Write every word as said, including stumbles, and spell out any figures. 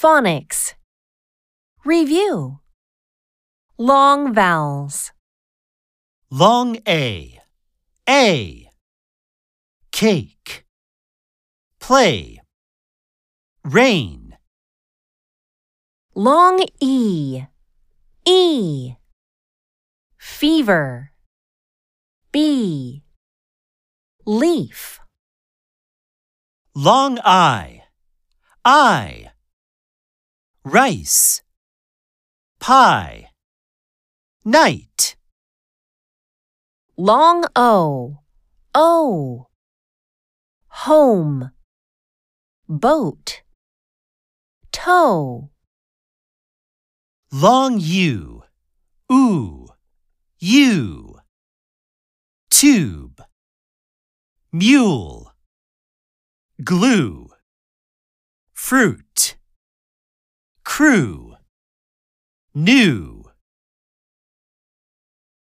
Phonics. Review. Long vowels. Long A. A. Cake. Play. Rain. Long E. E. Fever. B. Leaf. Long I. I. Rice. Pie. Night. Long O. O. Home. Boat. Toe. Long U. Oo. U. Tube. Mule. Glue. Fruit. Crew. New.